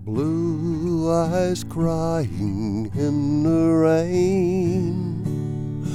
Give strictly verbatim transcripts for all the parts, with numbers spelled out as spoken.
Blue eyes crying in the rain.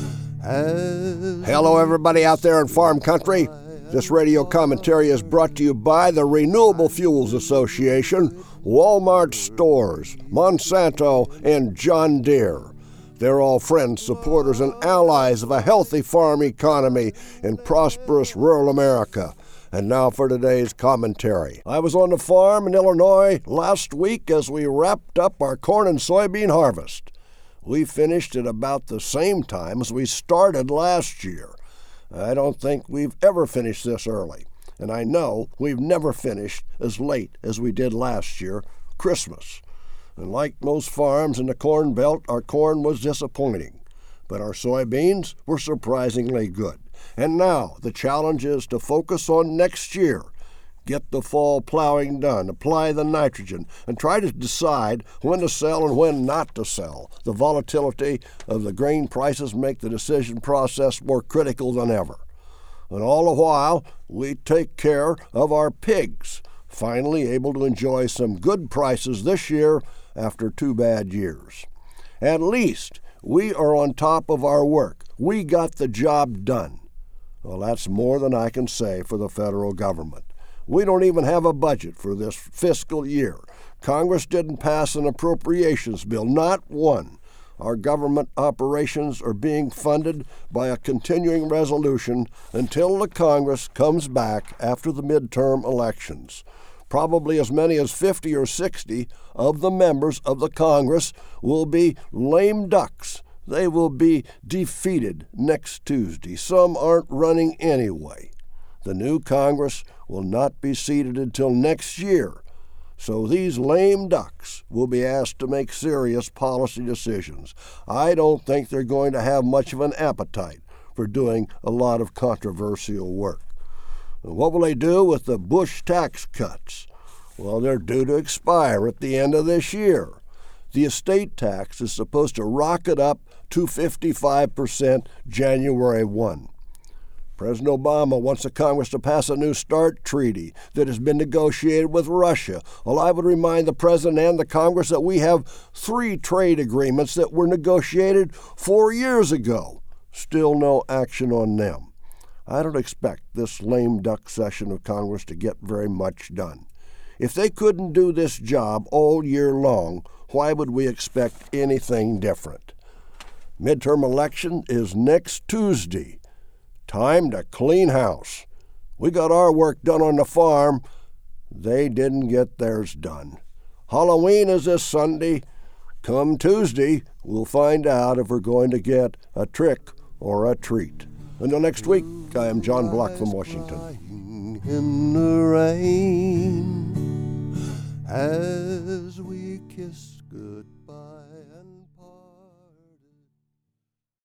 As Hello, everybody out there in farm country. This radio commentary is brought to you by the Renewable Fuels Association, Walmart Stores, Monsanto, and John Deere. They're all friends, supporters, and allies of a healthy farm economy in prosperous rural America. And now for today's commentary. I was on the farm in Illinois last week as we wrapped up our corn and soybean harvest. We finished at about the same time as we started last year. I don't think we've ever finished this early, and I know we've never finished as late as we did last year, Christmas. And like most farms in the Corn Belt, our corn was disappointing, but our soybeans were surprisingly good. And now the challenge is to focus on next year. Get the fall plowing done, apply the nitrogen, and try to decide when to sell and when not to sell. The volatility of the grain prices make the decision process more critical than ever. And all the while, we take care of our pigs, finally able to enjoy some good prices this year after two bad years. At least we are on top of our work. We got the job done. Well, that's more than I can say for the federal government. We don't even have a budget for this fiscal year. Congress didn't pass an appropriations bill, not one. Our government operations are being funded by a continuing resolution until the Congress comes back after the midterm elections. Probably as many as fifty or sixty of the members of the Congress will be lame ducks. They will be defeated next Tuesday. Some aren't running anyway. The new Congress will not be seated until next year, so these lame ducks will be asked to make serious policy decisions. I don't think they're going to have much of an appetite for doing a lot of controversial work. And what will they do with the Bush tax cuts? Well, they're due to expire at the end of this year. The estate tax is supposed to rocket up to fifty-five percent January first. President Obama wants the Congress to pass a new START treaty that has been negotiated with Russia. Well, I would remind the President and the Congress that we have three trade agreements that were negotiated four years ago. Still no action on them. I don't expect this lame duck session of Congress to get very much done. If they couldn't do this job all year long, why would we expect anything different? Midterm election is next Tuesday. Time to clean house. We got our work done on the farm. They didn't get theirs done. Halloween is this Sunday. Come Tuesday, we'll find out if we're going to get a trick or a treat. Until next week, I am John Block from Washington. In the rain, as we kiss goodbye.